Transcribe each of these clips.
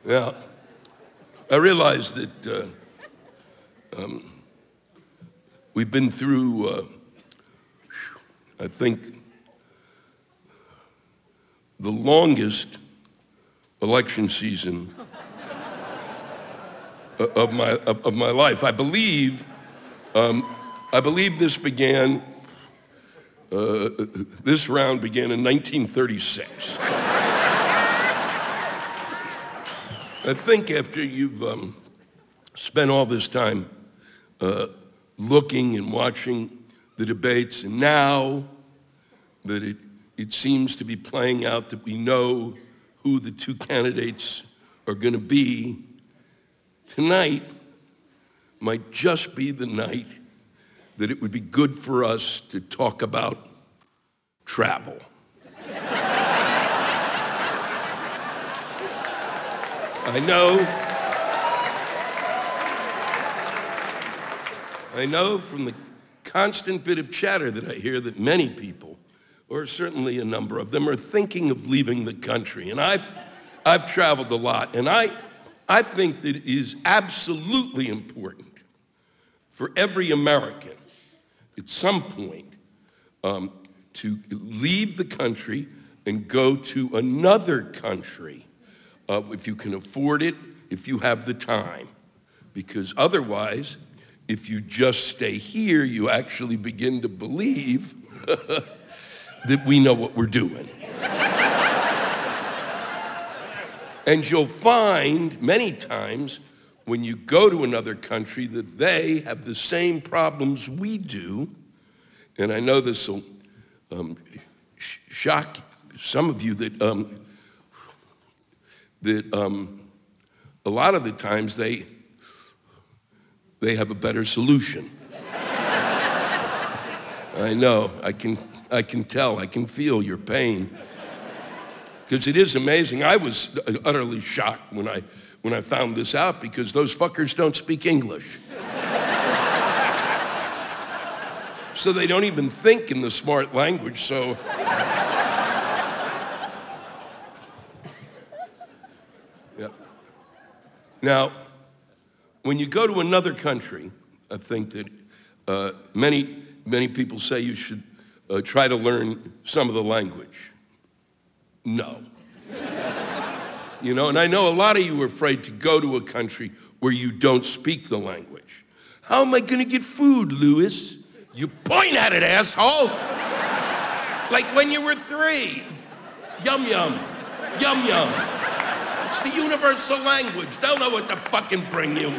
Yeah, I realize that we've been through, I think, the longest election season of my life. I believe this began. This round began in 1936. I think after you've spent all this time looking and watching the debates, and now that it seems to be playing out that we know who the two candidates are going to be, tonight might just be the night that it would be good for us to talk about travel. I know from the constant bit of chatter that I hear that many people, or certainly a number of them, are thinking of leaving the country. And I've traveled a lot, and I think that it is absolutely important for every American at some point to leave the country and go to another country if you can afford it, if you have the time. Because otherwise, if you just stay here, you actually begin to believe that we know what we're doing. And you'll find many times when you go to another country that they have the same problems we do. And I know this will shock some of you that a lot of the times they have a better solution. I know, I can tell, I can feel your pain. Because it is amazing. I was utterly shocked when I found this out, because those fuckers don't speak English. So they don't even think in the smart language, so. Yeah. Now, when you go to another country, I think that many people say you should try to learn some of the language. No. You know, and I know a lot of you are afraid to go to a country where you don't speak the language. How am I going to get food, Louis? You point at it, asshole. Like when you were 3. Yum, yum. Yum, yum. It's the universal language. They'll know what to fucking bring you.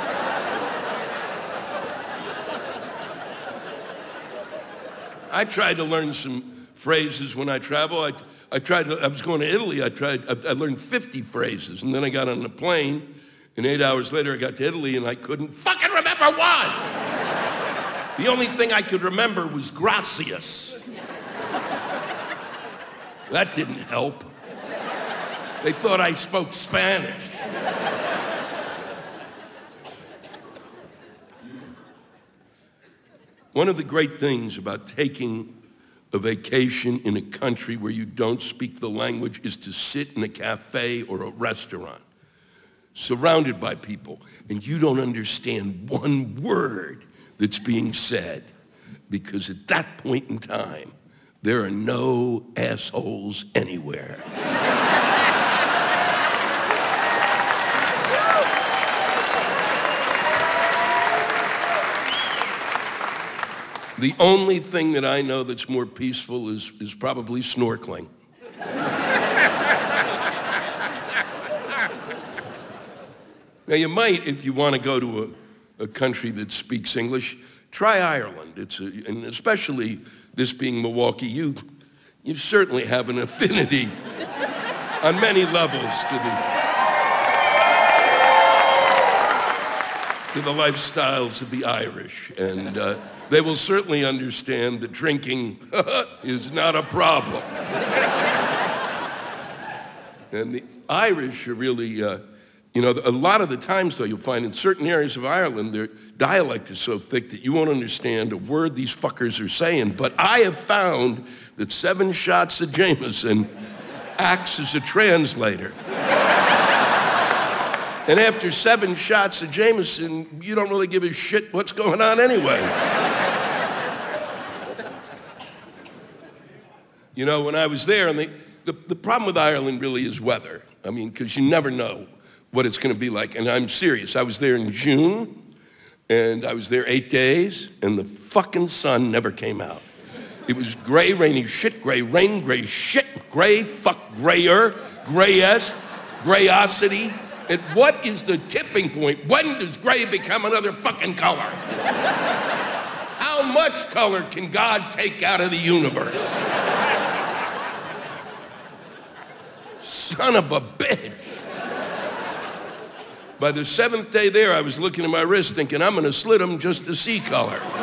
I tried to learn some phrases when I travel. I was going to Italy. I learned 50 phrases, and then I got on a plane, and 8 hours later I got to Italy, and I couldn't fucking remember one. The only thing I could remember was gracias. That didn't help. They thought I spoke Spanish. One of the great things about taking a vacation in a country where you don't speak the language is to sit in a cafe or a restaurant, surrounded by people, and you don't understand one word that's being said, because at that point in time, there are no assholes anywhere. The only thing that I know that's more peaceful is probably snorkeling. Now you might, if you want to go to a country that speaks English, try Ireland. And especially this being Milwaukee, you certainly have an affinity on many levels to the lifestyles of the Irish, and they will certainly understand that drinking is not a problem. And the Irish are really, a lot of the times, though, you'll find in certain areas of Ireland, their dialect is so thick that you won't understand a word these fuckers are saying. But I have found that 7 shots of Jameson acts as a translator. And after 7 shots of Jameson, you don't really give a shit what's going on anyway. You know, when I was there, and the problem with Ireland really is weather. I mean, because you never know what it's going to be like. And I'm serious. I was there in June, and I was there 8 days, and the fucking sun never came out. It was gray, rainy shit, gray rain, gray shit, gray, fuck grayer, grayest, grayosity. And what is the tipping point? When does gray become another fucking color? How much color can God take out of the universe? Son of a bitch. By the 7th day there, I was looking at my wrist thinking, I'm gonna slit them just to see color.